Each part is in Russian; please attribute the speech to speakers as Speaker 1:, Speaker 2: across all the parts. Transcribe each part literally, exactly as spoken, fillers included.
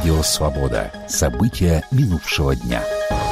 Speaker 1: Радио «Свобода». События минувшего дня.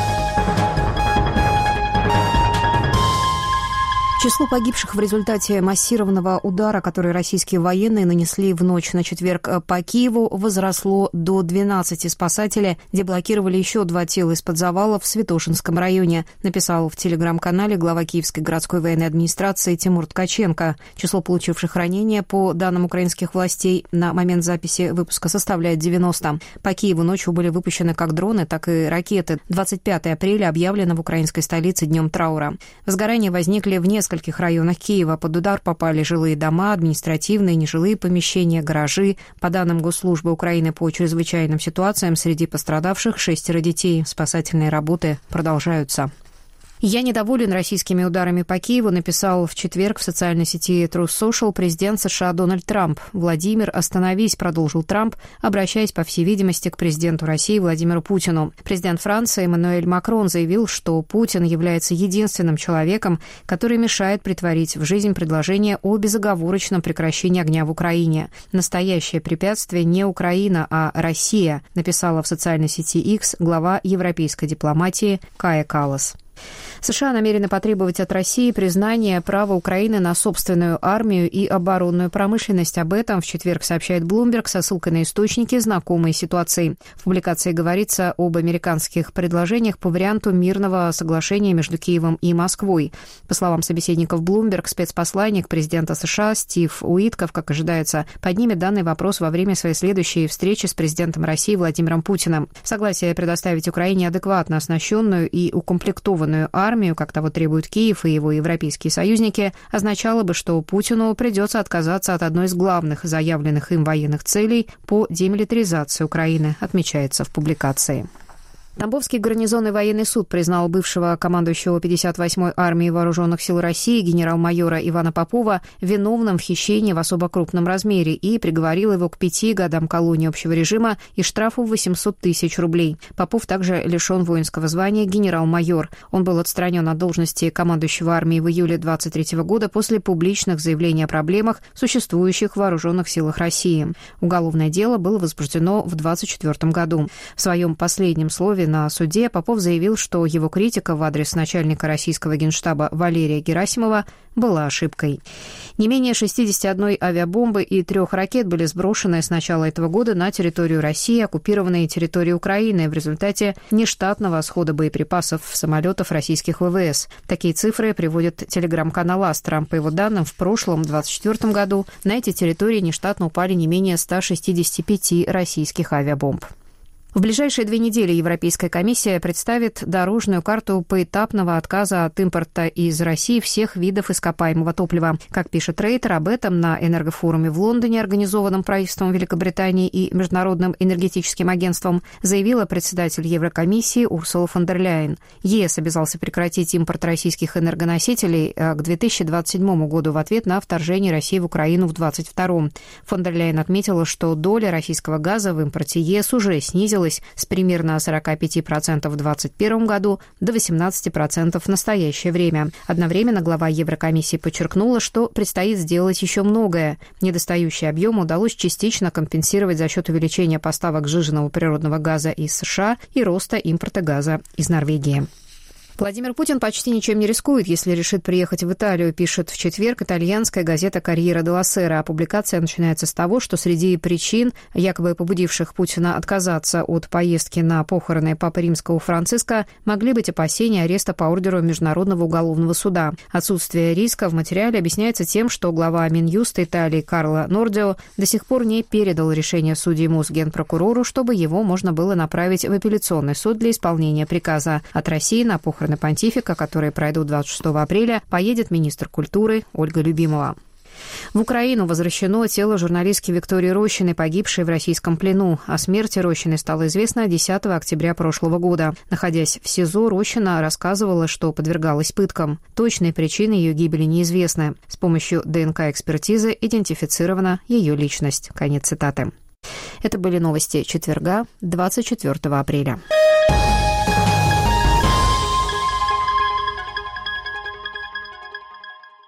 Speaker 2: Число погибших в результате массированного удара, который российские военные нанесли в ночь на четверг по Киеву, возросло до двенадцати. Спасатели деблокировали еще два тела из-под завалов в Святошинском районе, написал в телеграм-канале глава Киевской городской военной администрации Тимур Ткаченко. Число получивших ранения, по данным украинских властей, на момент записи выпуска составляет девяносто. По Киеву ночью были выпущены как дроны, так и ракеты. двадцать пятого апреля объявлено в украинской столице днем траура. Возгорания возникли в нескольких В нескольких районах Киева. Под удар попали жилые дома, административные, нежилые помещения, гаражи. По данным Госслужбы Украины по чрезвычайным ситуациям, среди пострадавших шестеро детей. Спасательные работы продолжаются. «Я недоволен российскими ударами по Киеву», написал в четверг в социальной сети Truth Social президент США Дональд Трамп. «Владимир, остановись», продолжил Трамп, обращаясь, по всей видимости, к президенту России Владимиру Путину. Президент Франции Эммануэль Макрон заявил, что Путин является единственным человеком, который мешает претворить в жизнь предложение о безоговорочном прекращении огня в Украине. «Настоящее препятствие не Украина, а Россия», написала в социальной сети X глава европейской дипломатии Кая Каллас. США намерены потребовать от России признания права Украины на собственную армию и оборонную промышленность. Об этом в четверг сообщает Bloomberg со ссылкой на источники, знакомые ситуации. В публикации говорится об американских предложениях по варианту мирного соглашения между Киевом и Москвой. По словам собеседников Bloomberg, спецпосланник президента США Стив Уитков, как ожидается, поднимет данный вопрос во время своей следующей встречи с президентом России Владимиром Путиным. Согласие предоставить Украине адекватно оснащенную и укомплектованную армию, армию, как того требуют Киев и его европейские союзники, означало бы, что Путину придется отказаться от одной из главных заявленных им военных целей по демилитаризации Украины, отмечается в публикации. Тамбовский гарнизонный военный суд признал бывшего командующего пятьдесят восьмой армии вооруженных сил России генерал-майора Ивана Попова виновным в хищении в особо крупном размере и приговорил его к пяти годам колонии общего режима и штрафу в восемьсот тысяч рублей. Попов также лишен воинского звания генерал-майор. Он был отстранен от должности командующего армией в июле двадцать третьего года после публичных заявлений о проблемах, существующих в вооруженных силах России. Уголовное дело было возбуждено в двадцать четвёртом году. В своем последнем слове на суде Попов заявил, что его критика в адрес начальника российского генштаба Валерия Герасимова была ошибкой. Не менее шестидесяти одной авиабомбы и трех ракет были сброшены с начала этого года на территорию России, оккупированные территории Украины, в результате нештатного схода боеприпасов самолетов российских ВВС. Такие цифры приводит телеграм-канал Астра. По его данным, в прошлом, двадцать четвёртом году, на эти территории нештатно упали не менее ста шестидесяти пяти российских авиабомб. В ближайшие две недели Европейская комиссия представит дорожную карту поэтапного отказа от импорта из России всех видов ископаемого топлива. Как пишет Рейтер, об этом на энергофоруме в Лондоне, организованном правительством Великобритании и Международным энергетическим агентством, заявила председатель Еврокомиссии Урсула фон дер Ляйен. ЕС обязался прекратить импорт российских энергоносителей к две тысячи двадцать седьмому году в ответ на вторжение России в Украину в двадцать втором. Фон дер Ляйен отметила, что доля российского газа в импорте ЕС уже снизилась с примерно сорок пять процентов в двадцать первом году до восемнадцати процентов в настоящее время. Одновременно глава Еврокомиссии подчеркнула, что предстоит сделать еще многое. Недостающий объем удалось частично компенсировать за счет увеличения поставок сжиженного природного газа из США и роста импорта газа из Норвегии. Владимир Путин почти ничем не рискует, если решит приехать в Италию, пишет в четверг итальянская газета «Корьера делла Сера». А публикация начинается с того, что среди причин, якобы побудивших Путина отказаться от поездки на похороны Папы Римского Франциска, могли быть опасения ареста по ордеру Международного уголовного суда. Отсутствие риска в материале объясняется тем, что глава Минюста Италии Карло Нордио до сих пор не передал решение судьи Мосгенпрокурору, чтобы его можно было направить в апелляционный суд для исполнения приказа. От России на похороны понтифика, которые пройдут двадцать шестого апреля, поедет министр культуры Ольга Любимова. В Украину возвращено тело журналистки Виктории Рощиной, погибшей в российском плену. О смерти Рощиной стало известно десятого октября прошлого года. Находясь в СИЗО, Рощина рассказывала, что подвергалась пыткам. Точные причины ее гибели неизвестны. С помощью ДНК-экспертизы идентифицирована ее личность. Конец цитаты. Это были новости четверга, двадцать четвёртого апреля.